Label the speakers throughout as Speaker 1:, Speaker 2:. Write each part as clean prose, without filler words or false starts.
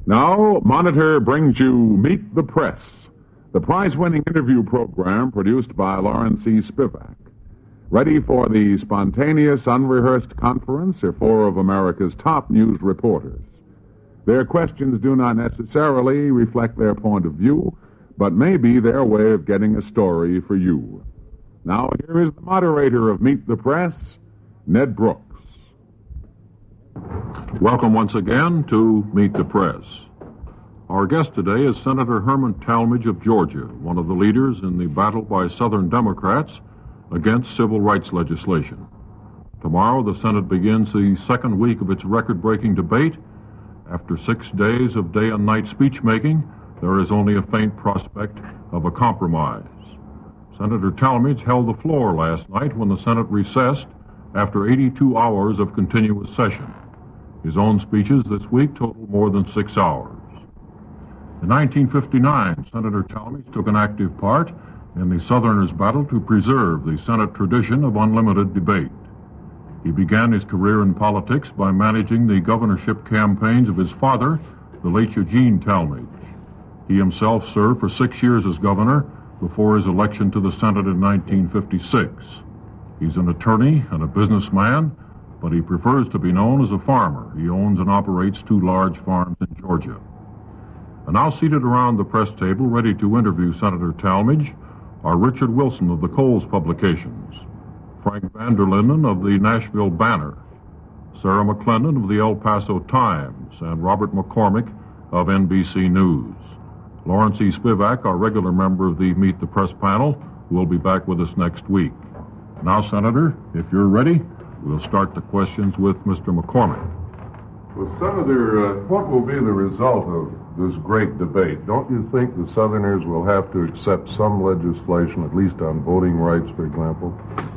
Speaker 1: Now, Monitor brings you Meet the Press, the prize-winning interview program produced by Lawrence E. Spivak. Ready for the spontaneous, unrehearsed conference are four of America's top news reporters. Their questions do not necessarily reflect their point of view, but may be their way of getting a story for you. Now, here is the moderator of Meet the Press, Ned Brooks.
Speaker 2: Welcome once again to Meet the Press. Our guest today is Senator Herman Talmadge of Georgia, one of the leaders in the battle by Southern Democrats against civil rights legislation. Tomorrow, the Senate begins the second week of its record-breaking debate. After 6 days of day and night speech-making, there is only a faint prospect of a compromise. Senator Talmadge held the floor last night when the Senate recessed after 82 hours of continuous session. His own speeches this week totaled more than 6 hours. In 1959, Senator Talmadge took an active part in the Southerners' battle to preserve the Senate tradition of unlimited debate. He began his career in politics by managing the governorship campaigns of his father, the late Eugene Talmadge. He himself served for 6 years as governor before his election to the Senate in 1956. He's an attorney and a businessman, but he prefers to be known as a farmer. He owns and operates 2 large farms in Georgia. And now seated around the press table, ready to interview Senator Talmadge, are Richard Wilson of the Coles Publications, Frank Vanderlinden of the Nashville Banner, Sarah McClendon of the El Paso Times, and Robert McCormick of NBC News. Lawrence E. Spivak, our regular member of the Meet the Press panel, will be back with us next week. Now, Senator, if you're ready, we'll start the questions with Mr. McCormick.
Speaker 3: Well, Senator, what will be the result of this great debate? Don't you think the Southerners will have to accept some legislation, at least on voting rights, for example?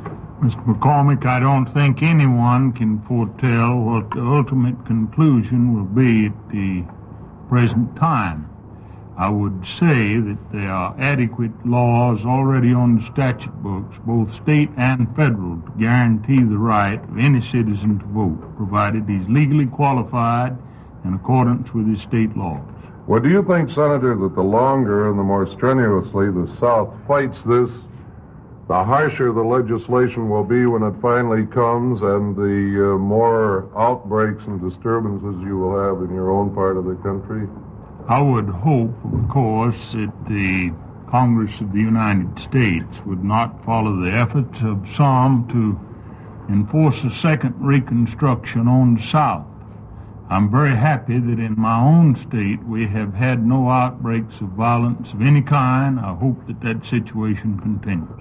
Speaker 4: Mr. McCormick, I don't think anyone can foretell what the ultimate conclusion will be at the present time. I would say that there are adequate laws already on the statute books, both state and federal, to guarantee the right of any citizen to vote, provided he's legally qualified in accordance with his state laws.
Speaker 3: Well, do you think, Senator, that the longer and the more strenuously the South fights this, the harsher the legislation will be when it finally comes, and the more outbreaks and disturbances you will have in your own part of the country?
Speaker 4: I would hope, of course, that the Congress of the United States would not follow the efforts of some to enforce a second Reconstruction on the South. I'm very happy that in my own state we have had no outbreaks of violence of any kind. I hope that that situation continues.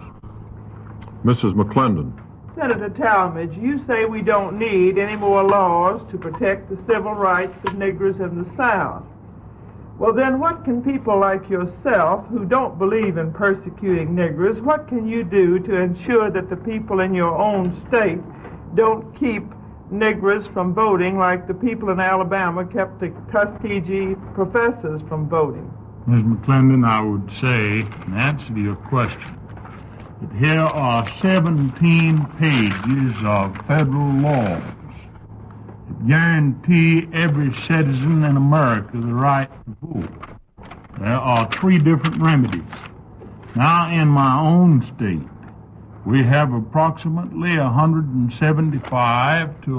Speaker 2: Mrs. McClendon.
Speaker 5: Senator Talmadge, you say we don't need any more laws to protect the civil rights of Negroes in the South. Well, then what can people like yourself, who don't believe in persecuting Negroes, what can you do to ensure that the people in your own state don't keep Negroes from voting like the people in Alabama kept the Tuskegee professors from voting?
Speaker 4: Ms. McClendon, I would say, in answer to your question, that here are 17 pages of federal laws that guarantee every citizen in America the right to vote. There are 3 different remedies. Now, in my own state, we have approximately 175 to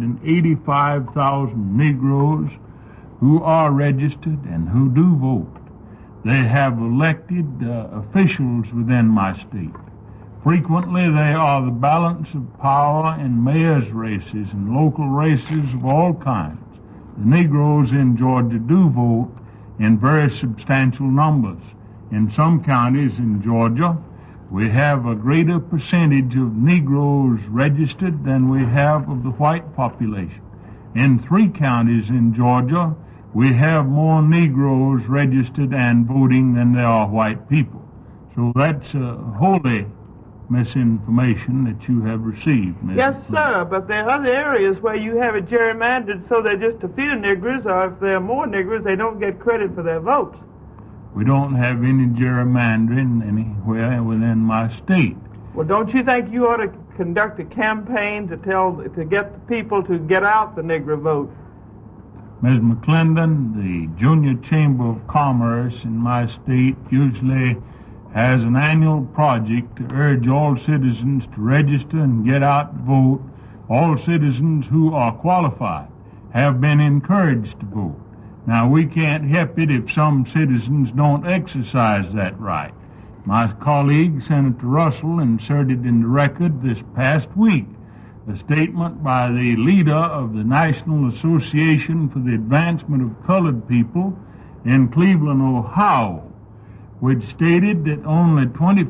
Speaker 4: 185,000 Negroes who are registered and who do vote. They have elected officials within my state. Frequently, they are the balance of power in mayor's races and local races of all kinds. The Negroes in Georgia do vote in very substantial numbers. In some counties in Georgia, we have a greater percentage of Negroes registered than we have of the white population. In 3 counties in Georgia, we have more Negroes registered and voting than there are white people. So that's wholly misinformation that you have received, Ms.
Speaker 5: Yes, sir, but there are other areas where you have it gerrymandered so they're just a few Negroes, or if there are more Negroes, they don't get credit for their votes.
Speaker 4: We don't have any gerrymandering anywhere within my state.
Speaker 5: Well, don't you think you ought to conduct a campaign to get the people to get out the Negro vote?
Speaker 4: Ms. McClendon, the Junior Chamber of Commerce in my state usually has an annual project to urge all citizens to register and get out and vote. All citizens who are qualified have been encouraged to vote. Now, we can't help it if some citizens don't exercise that right. My colleague, Senator Russell, inserted in the record this past week a statement by the leader of the National Association for the Advancement of Colored People in Cleveland, Ohio, which stated that only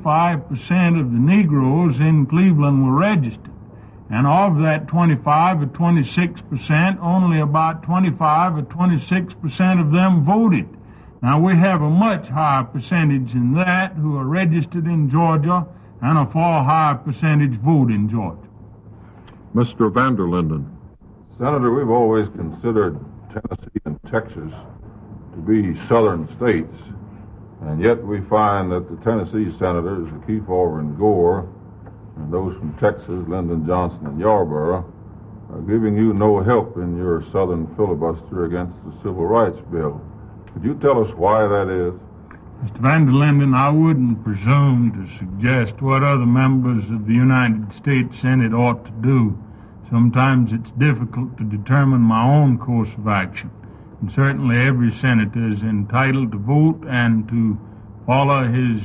Speaker 4: 25% of the Negroes in Cleveland were registered. And of that 25 or 26%, only about 25 or 26% of them voted. Now, we have a much higher percentage than that who are registered in Georgia and a far higher percentage vote in Georgia.
Speaker 2: Mr. Van der Linden.
Speaker 3: Senator, we've always considered Tennessee and Texas to be southern states, and yet we find that the Tennessee senators, Kefauver and Gore, and those from Texas, Lyndon Johnson and Yarborough, are giving you no help in your southern filibuster against the Civil Rights Bill. Could you tell us why that is?
Speaker 4: Mr. Van der Linden, I wouldn't presume to suggest what other members of the United States Senate ought to do. Sometimes it's difficult to determine my own course of action. And certainly every senator is entitled to vote and to follow his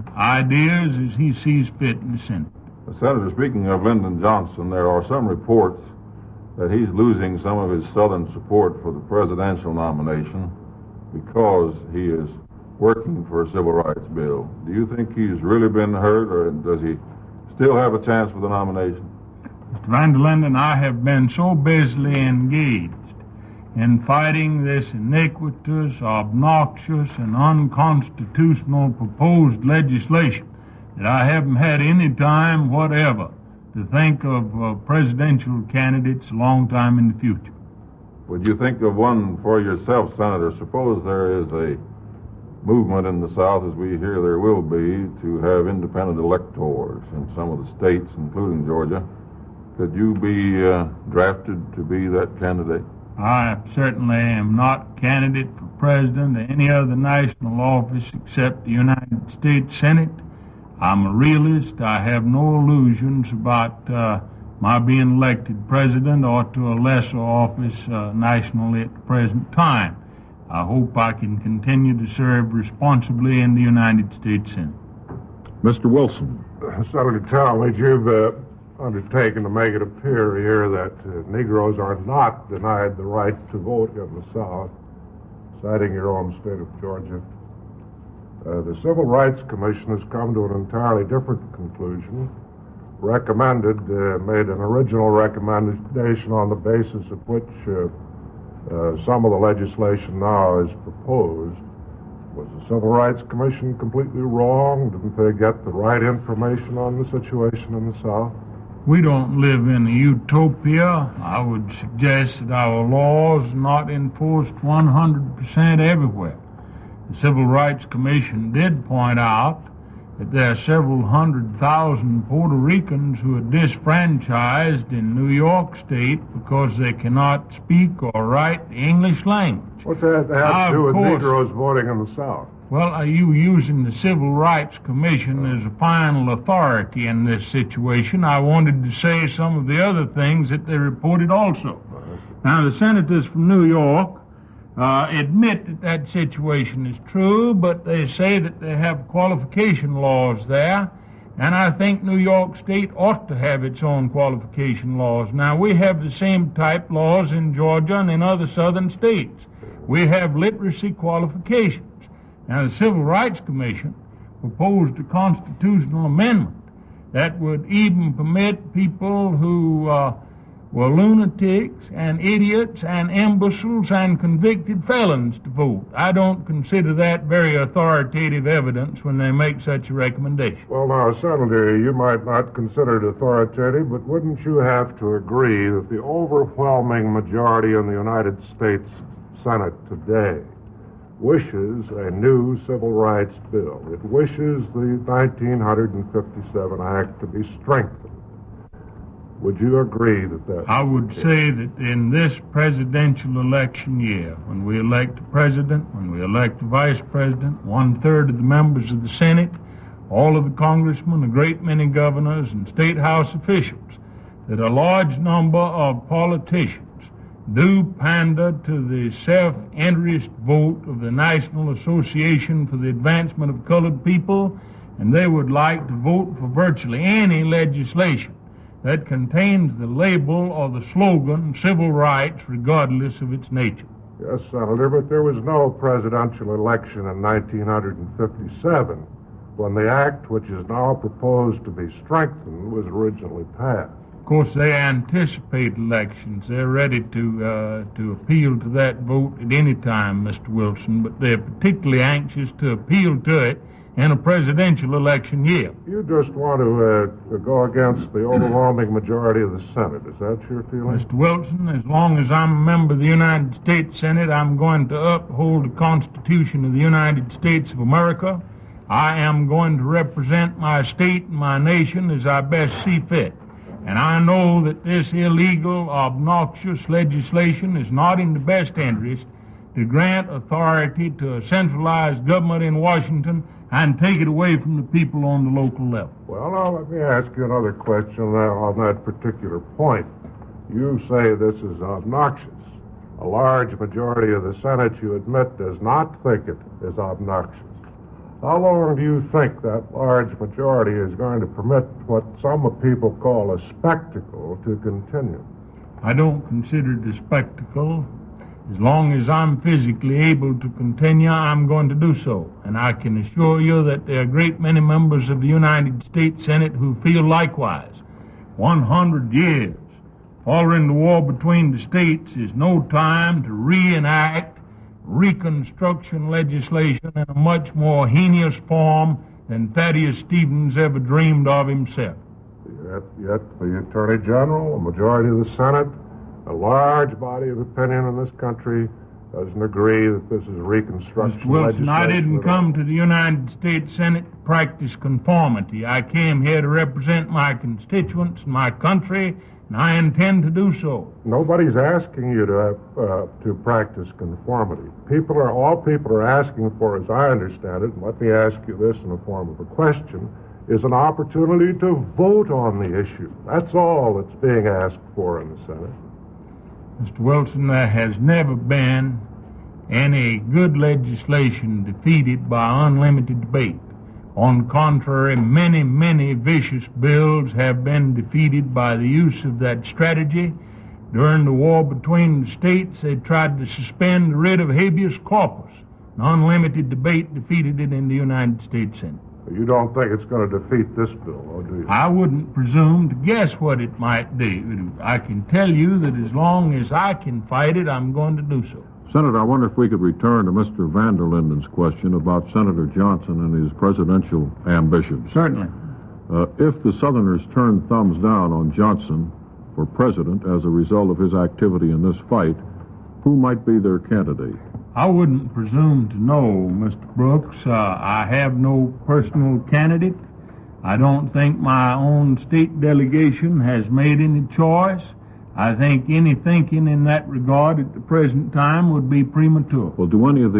Speaker 4: ideas as he sees fit in the Senate.
Speaker 3: Senator, speaking of Lyndon Johnson, there are some reports that he's losing some of his southern support for the presidential nomination because he is working for a civil rights bill. Do you think he's really been hurt, or does he still have a chance for the nomination?
Speaker 4: Mr. Van der Linden, I have been so busily engaged in fighting this iniquitous, obnoxious, and unconstitutional proposed legislation that I haven't had any time whatever to think of presidential candidates a long time in the future.
Speaker 3: Would you think of one for yourself, Senator? Suppose there is a movement in the South, as we hear there will be, to have independent electors in some of the states, including Georgia. Could you be drafted to be that candidate?
Speaker 4: I certainly am not candidate for president or any other national office except the United States Senate. I'm a realist. I have no illusions about my being elected president or to a lesser office nationally at the present time. I hope I can continue to serve responsibly in the United States Senate.
Speaker 2: Mr. Wilson.
Speaker 6: Senator Talmadge, you've undertaken to make it appear here that Negroes are not denied the right to vote in the South, citing your own state of Georgia. The Civil Rights Commission has come to an entirely different conclusion, made an original recommendation on the basis of which some of the legislation now is proposed. Was the Civil Rights Commission completely wrong? Didn't they get the right information on the situation in the South?
Speaker 4: We don't live in a utopia. I would suggest that our laws are not enforced 100% everywhere. The Civil Rights Commission did point out that there are several 100,000 Puerto Ricans who are disfranchised in New York State because they cannot speak or write the English language.
Speaker 6: What's that have to do with Negroes voting in the South?
Speaker 4: Well, are you using the Civil Rights Commission as a final authority in this situation? I wanted to say some of the other things that they reported also. Now, the senators from New York admit that that situation is true, but they say that they have qualification laws there, and I think New York State ought to have its own qualification laws. Now, we have the same type laws in Georgia and in other southern states. We have literacy qualifications. Now, the Civil Rights Commission proposed a constitutional amendment that would even permit people who were lunatics and idiots and imbeciles and convicted felons to vote. I don't consider that very authoritative evidence when they make such a recommendation.
Speaker 6: Well, now, Senator, you might not consider it authoritative, but wouldn't you have to agree that the overwhelming majority in the United States Senate today wishes a new civil rights bill? It wishes the 1957 Act to be strengthened. Would you agree that
Speaker 4: I would say that in this presidential election year, when we elect a president, when we elect a vice president, 1/3 of the members of the Senate, all of the congressmen, a great many governors and state house officials, that a large number of politicians do pander to the self-interest vote of the National Association for the Advancement of Colored People, and they would like to vote for virtually any legislation that contains the label or the slogan civil rights regardless of its nature.
Speaker 6: Yes, Senator, but there was no presidential election in 1957 when the act which is now proposed to be strengthened was originally passed.
Speaker 4: Of course, they anticipate elections. They're ready to appeal to that vote at any time, Mr. Wilson, but they're particularly anxious to appeal to it in a presidential election year.
Speaker 6: You just want to go against the overwhelming majority of the Senate. Is that your feeling?
Speaker 4: Mr. Wilson, as long as I'm a member of the United States Senate, I'm going to uphold the Constitution of the United States of America. I am going to represent my state and my nation as I best see fit. And I know that this illegal, obnoxious legislation is not in the best interest to grant authority to a centralized government in Washington and take it away from the people on the local level.
Speaker 6: Well, now let me ask you another question on that particular point. You say this is obnoxious. A large majority of the Senate, you admit, does not think it is obnoxious. How long do you think that large majority is going to permit what some people call a spectacle to continue?
Speaker 4: I don't consider it a spectacle. As long as I'm physically able to continue, I'm going to do so. And I can assure you that there are a great many members of the United States Senate who feel likewise. 100 years following the war between the states is no time to reenact Reconstruction legislation in a much more heinous form than Thaddeus Stevens ever dreamed of himself.
Speaker 6: Yet the Attorney General, a majority of the Senate, a large body of opinion in this country doesn't agree that this is Reconstruction
Speaker 4: Mr. Wilson,
Speaker 6: legislation.
Speaker 4: I didn't come to the United States Senate to practice conformity. I came here to represent my constituents and my country, and I intend to do so.
Speaker 6: Nobody's asking you to practice conformity. All people are asking for, as I understand it, and let me ask you this in the form of a question, is an opportunity to vote on the issue. That's all that's being asked for in the Senate.
Speaker 4: Mr. Wilson, there has never been any good legislation defeated by unlimited debate. On the contrary, many, many vicious bills have been defeated by the use of that strategy. During the war between the states, they tried to suspend the writ of habeas corpus. An unlimited debate defeated it in the United States Senate.
Speaker 6: You don't think it's going to defeat this bill, do you?
Speaker 4: I wouldn't presume to guess what it might do. I can tell you that as long as I can fight it, I'm going to do so.
Speaker 2: Senator, I wonder if we could return to Mr. Van der Linden's question about Senator Johnson and his presidential ambitions.
Speaker 4: Certainly.
Speaker 2: If the Southerners turn thumbs down on Johnson for president as a result of his activity in this fight, who might be their candidate?
Speaker 4: I wouldn't presume to know, Mr. Brooks. I have no personal candidate. I don't think my own state delegation has made any choice. I think any thinking in that regard at the present time would be premature.
Speaker 2: Well, do any of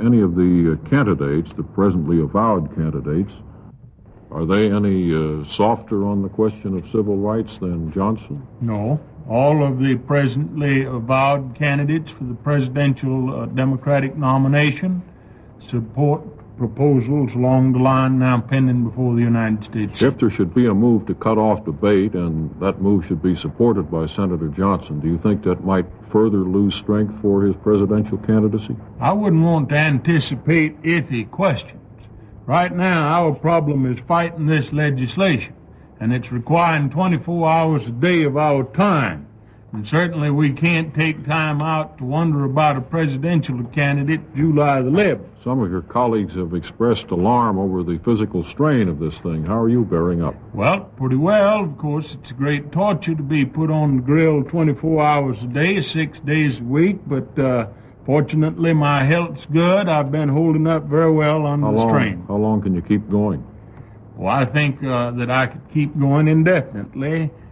Speaker 2: the candidates, the presently avowed candidates, are they any softer on the question of civil rights than Johnson?
Speaker 4: No. All of the presently avowed candidates for the presidential Democratic nomination support proposals along the line now pending before the United States.
Speaker 2: If there should be a move to cut off debate and that move should be supported by Senator Johnson, do you think that might further lose strength for his presidential candidacy?
Speaker 4: I wouldn't want to anticipate iffy questions. Right now, our problem is fighting this legislation, and it's requiring 24 hours a day of our time. And certainly we can't take time out to wonder about a presidential candidate July the 11th.
Speaker 2: Some of your colleagues have expressed alarm over the physical strain of this thing. How are you bearing up?
Speaker 4: Well, pretty well. Of course, it's a great torture to be put on the grill 24 hours a day, 6 days a week, but fortunately my health's good. I've been holding up very well under the strain.
Speaker 2: How long can you keep going?
Speaker 4: Well, I think that I could keep going indefinitely.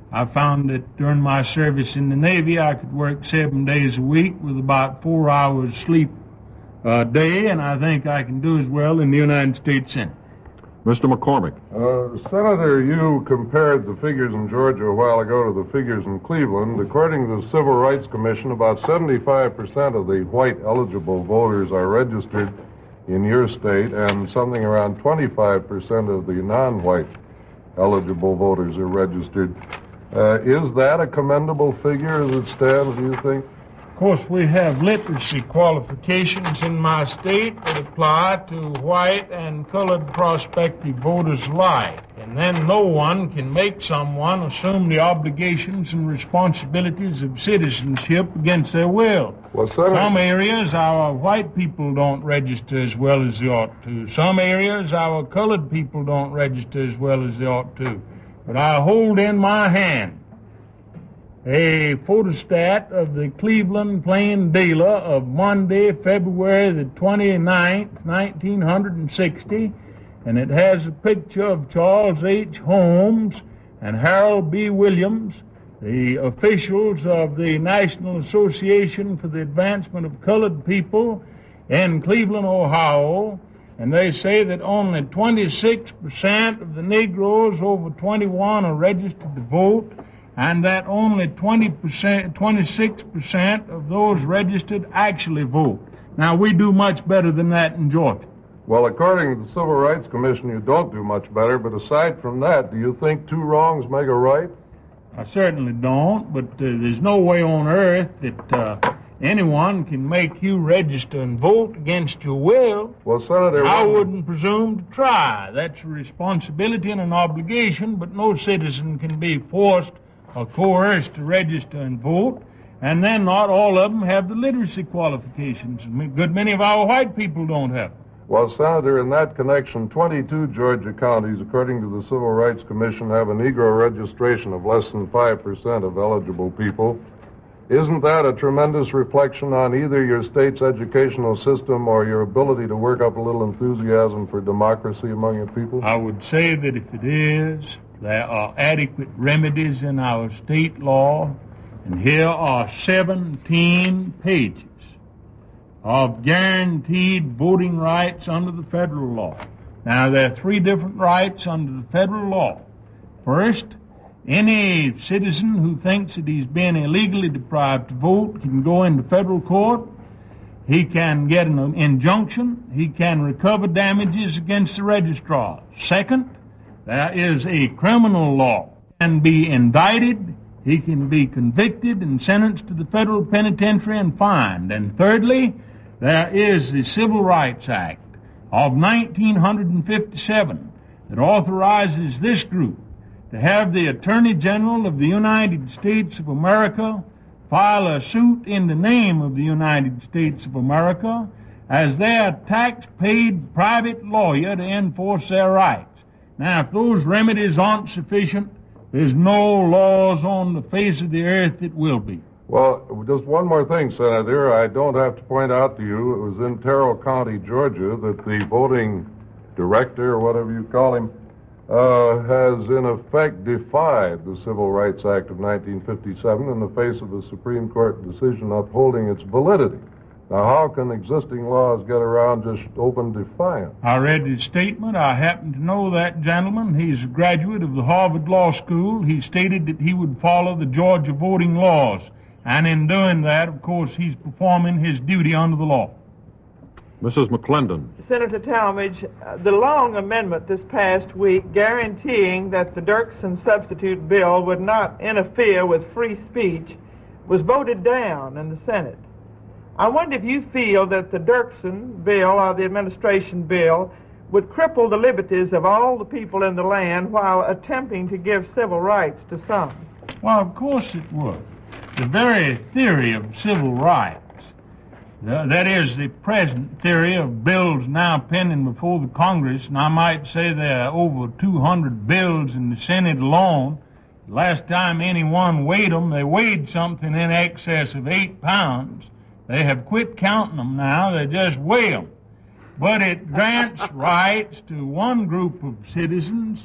Speaker 4: I found that during my service in the Navy, I could work 7 days a week with about 4 hours sleep a day, and I think I can do as well in the United States Senate.
Speaker 2: Mr. McCormick.
Speaker 3: Senator, you compared the figures in Georgia a while ago to the figures in Cleveland. According to the Civil Rights Commission, about 75% of the white eligible voters are registered in your state, and something around 25% of the non-white eligible voters are registered. Is that a commendable figure as it stands, do you think?
Speaker 4: Of course, we have literacy qualifications in my state that apply to white and colored prospective voters alike. And then no one can make someone assume the obligations and responsibilities of citizenship against their will.
Speaker 3: Well, Senator,
Speaker 4: some areas our white people don't register as well as they ought to. Some areas our colored people don't register as well as they ought to. But I hold in my hand a photostat of the Cleveland Plain Dealer of Monday, February the 29th, 1960, and it has a picture of Charles H. Holmes and Harold B. Williams, the officials of the National Association for the Advancement of Colored People in Cleveland, Ohio, and they say that only 26% of the Negroes over 21 are registered to vote, and that only 26% of those registered actually vote. Now, we do much better than that in Georgia.
Speaker 3: Well, according to the Civil Rights Commission, you don't do much better, but aside from that, do you think two wrongs make a right?
Speaker 4: I certainly don't, but there's no way on earth that anyone can make you register and vote against your will.
Speaker 3: Well, Senator,
Speaker 4: I wouldn't presume to try. That's a responsibility and an obligation, but no citizen can be forced or coerced to register and vote, and then not all of them have the literacy qualifications. A good many of our white people don't have them.
Speaker 3: Well, Senator, in that connection, 22 Georgia counties, according to the Civil Rights Commission, have a Negro registration of less than 5% of eligible people. Isn't that a tremendous reflection on either your state's educational system or your ability to work up a little enthusiasm for democracy among your people?
Speaker 4: I would say that if it is, there are adequate remedies in our state law, and here are 17 pages of guaranteed voting rights under the federal law. Now, there are 3 different rights under the federal law. First, any citizen who thinks that he's been illegally deprived to vote can go into federal court. He can get an injunction. He can recover damages against the registrar. Second, there is a criminal law. He can be indicted. He can be convicted and sentenced to the federal penitentiary and fined. And thirdly, there is the Civil Rights Act of 1957 that authorizes this group to have the Attorney General of the United States of America file a suit in the name of the United States of America as their tax-paid private lawyer to enforce their rights. Now, if those remedies aren't sufficient, there's no laws on the face of the earth that will be.
Speaker 3: Well, just one more thing, Senator. I don't have to point out to you, it was in Terrell County, Georgia, that the voting director, or whatever you call him, has in effect defied the Civil Rights Act of 1957 in the face of a Supreme Court decision upholding its validity. Now, how can existing laws get around just open defiance?
Speaker 4: I read his statement. I happen to know that gentleman. He's a graduate of the Harvard Law School. He stated that he would follow the Georgia voting laws. And in doing that, of course, he's performing his duty under the law.
Speaker 2: Mrs. McClendon.
Speaker 5: Senator Talmadge, the Long amendment this past week guaranteeing that the Dirksen substitute bill would not interfere with free speech was voted down in the Senate. I wonder if you feel that the Dirksen bill or the administration bill would cripple the liberties of all the people in the land while attempting to give civil rights to some.
Speaker 4: Well, of course it would. The very theory of civil rights, that is, the present theory of bills now pending before the Congress, and I might say there are over 200 bills in the Senate alone. Last time anyone weighed them, they weighed something in excess of 8 pounds. They have quit counting them now, they just weigh them. But it grants rights to one group of citizens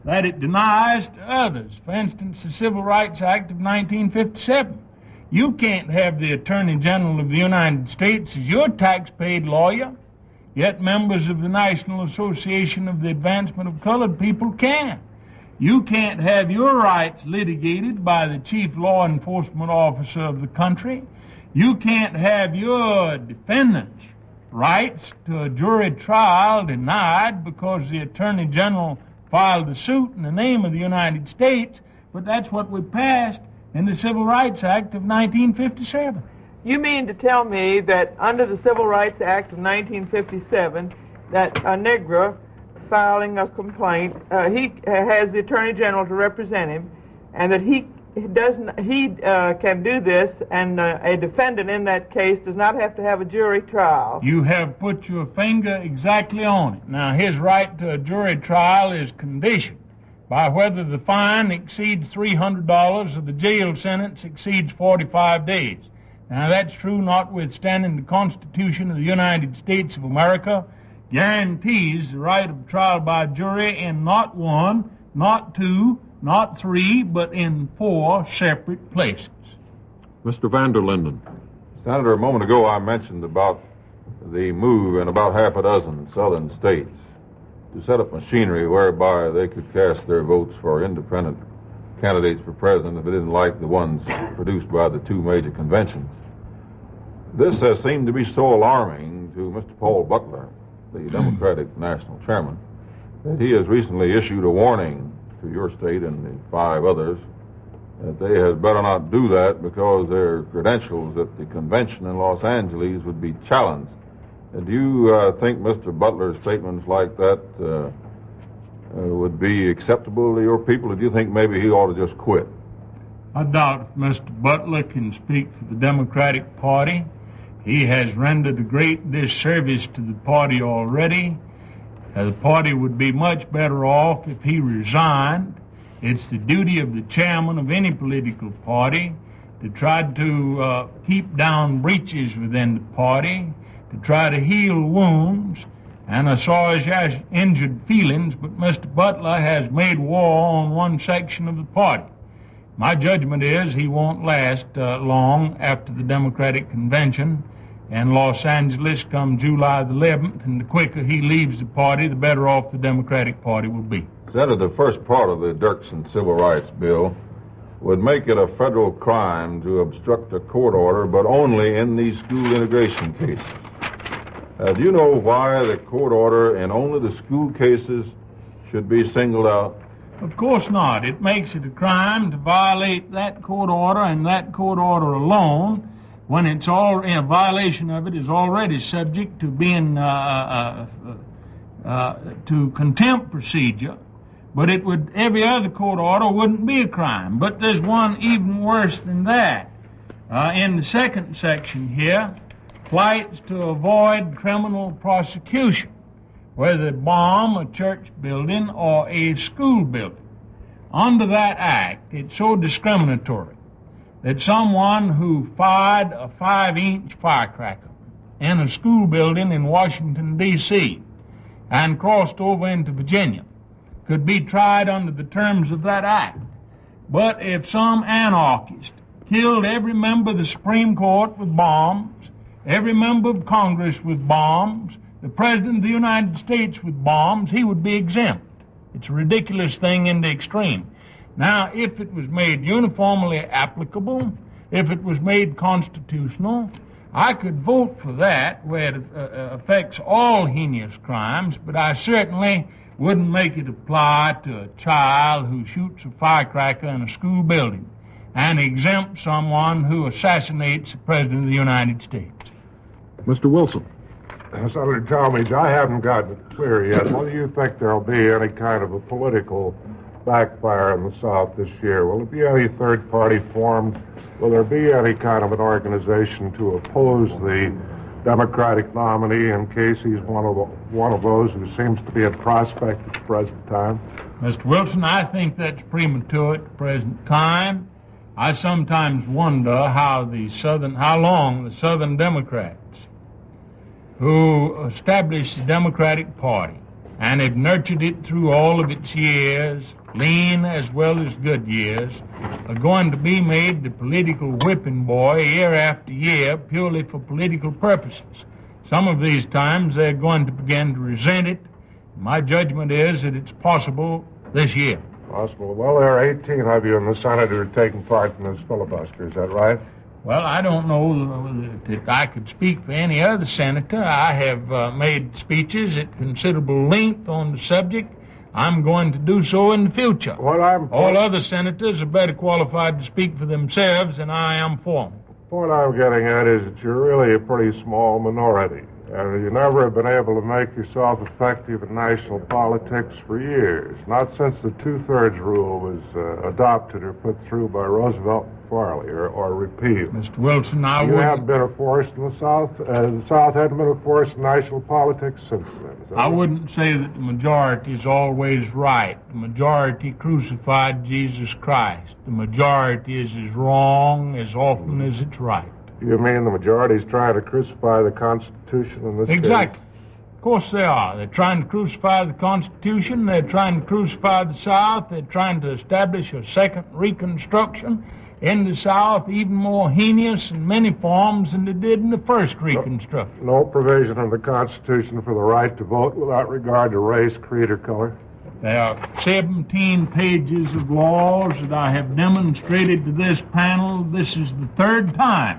Speaker 4: that it denies to others. For instance, the Civil Rights Act of 1957. You can't have the Attorney General of the United States as your tax-paid lawyer, yet members of the National Association of the Advancement of Colored People can. You can't have your rights litigated by the chief law enforcement officer of the country. You can't have your defendants' rights to a jury trial denied because the Attorney General filed a suit in the name of the United States, but that's what we passed in the Civil Rights Act of 1957.
Speaker 5: You mean to tell me that under the Civil Rights Act of 1957, that a Negro filing a complaint, he has the Attorney General to represent him, and that he can do this, and a defendant in that case does not have to have a jury trial.
Speaker 4: You have put your finger exactly on it. Now, his right to a jury trial is conditioned by whether the fine exceeds $300 or the jail sentence exceeds 45 days. Now, that's true notwithstanding the Constitution of the United States of America guarantees the right of trial by jury in not one, not two, not three, but in 4 separate places.
Speaker 2: Mr. Van der Linden.
Speaker 7: Senator, a moment ago I mentioned about the move in about half a dozen southern states to set up machinery whereby they could cast their votes for independent candidates for president if they didn't like the ones produced by the 2 major conventions. This has seemed to be so alarming to Mr. Paul Butler, the Democratic National Chairman, that he has recently issued a warning to your state and the 5 others that they had better not do that because their credentials at the convention in Los Angeles would be challenged. Do you think Mr. Butler's statements like that would be acceptable to your people, or do you think maybe he ought to just quit?
Speaker 4: I doubt if Mr. Butler can speak for the Democratic Party. He has rendered a great disservice to the party already. The party would be much better off if he resigned. It's the duty of the chairman of any political party to try to keep down breaches within the party, to try to heal wounds, and assuage injured feelings, but Mr. Butler has made war on one section of the party. My judgment is he won't last long after the Democratic Convention in Los Angeles come July the 11th, and the quicker he leaves the party, the better off the Democratic Party will be.
Speaker 7: Senator, the first part of the Dirksen Civil Rights Bill would make it a federal crime to obstruct a court order, but only in these school integration cases. Do you know why the court order in only the school cases should be singled out?
Speaker 4: Of course not. It makes it a crime to violate that court order and that court order alone when it's all a violation of it is already subject to being to contempt procedure. But it would every other court order wouldn't be a crime. But there's one even worse than that. In the second section here, flights to avoid criminal prosecution, whether they bomb a church building or a school building. Under that act, it's so discriminatory that someone who fired a 5-inch firecracker in a school building in Washington, D.C., and crossed over into Virginia could be tried under the terms of that act. But if some anarchist killed every member of the Supreme Court with bombs, every member of Congress with bombs, the President of the United States with bombs, he would be exempt. It's a ridiculous thing in the extreme. Now, if it was made uniformly applicable, if it was made constitutional, I could vote for that where it affects all heinous crimes, but I certainly wouldn't make it apply to a child who shoots a firecracker in a school building and exempt someone who assassinates the President of the United States.
Speaker 2: Mr. Wilson.
Speaker 6: Senator Talmadge, I haven't gotten it clear yet. Whether you think there'll be any kind of a political backfire in the South this year? Will there be any third party formed? Will there be any kind of an organization to oppose the Democratic nominee in case he's one of those who seems to be a prospect at the present time?
Speaker 4: Mr. Wilson, I think that's premature at the present time. I sometimes wonder how long the Southern Democrats who established the Democratic Party and have nurtured it through all of its years, lean as well as good years, are going to be made the political whipping boy year after year purely for political purposes. Some of these times they're going to begin to resent it. My judgment is that it's possible this year.
Speaker 6: Possible. Well, there are 18 of you in the Senate who are taking part in this filibuster. Is that right?
Speaker 4: Well, I don't know that I could speak for any other senator. I have made speeches at considerable length on the subject. I'm going to do so in the future. All other senators are better qualified to speak for themselves than I am for them.
Speaker 6: The point I'm getting at is that you're really a pretty small minority. And you never have been able to make yourself effective in national politics for years. Not since the two-thirds rule was adopted or put through by Roosevelt and Farley or repealed.
Speaker 4: Mr. Wilson,
Speaker 6: You haven't been a force in the South. The South hasn't been a force in national politics since then.
Speaker 4: I wouldn't say that the majority is always right. The majority crucified Jesus Christ. The majority is as wrong as often as it's right.
Speaker 6: You mean the majority is trying to crucify the Constitution in this case?
Speaker 4: Exactly. Of course they are. They're trying to crucify the Constitution. They're trying to crucify the South. They're trying to establish a second Reconstruction in the South, even more heinous in many forms than they did in the first Reconstruction.
Speaker 6: No provision in the Constitution for the right to vote without regard to race, creed, or color?
Speaker 4: There are 17 pages of laws that I have demonstrated to this panel. This is the third time.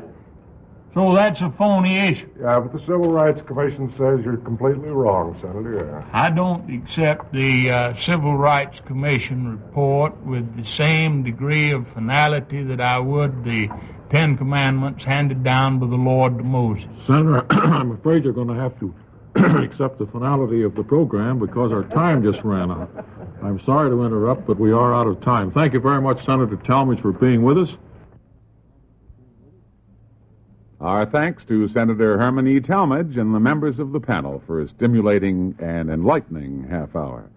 Speaker 4: So that's a phony issue.
Speaker 6: Yeah, but the Civil Rights Commission says you're completely wrong, Senator.
Speaker 4: I don't accept the Civil Rights Commission report with the same degree of finality that I would the Ten Commandments handed down by the Lord to Moses.
Speaker 2: Senator, I'm afraid you're going to have to accept the finality of the program because our time just ran out. I'm sorry to interrupt, but we are out of time. Thank you very much, Senator Talmadge, for being with us.
Speaker 1: Our thanks to Senator Herman E. Talmadge and the members of the panel for a stimulating and enlightening half hour.